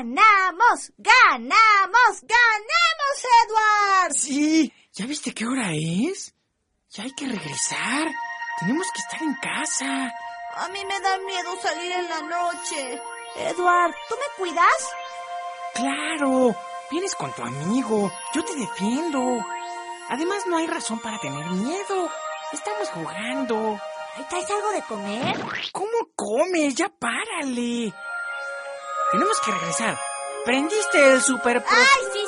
¡Ganamos! ¡Ganamos! ¡Ganamos, Edward! Sí, ¿ya viste qué hora es? Ya hay que regresar. Tenemos que estar en casa. A mí me da miedo salir en la noche. Edward, ¿tú me cuidas? Claro, vienes con tu amigo. Yo te defiendo. Además, no hay razón para tener miedo. Estamos jugando. ¿Ahí traes algo de comer? ¿Cómo comes? Ya párale. Tenemos que regresar. ¿Prendiste el super... ¡Ay, sí!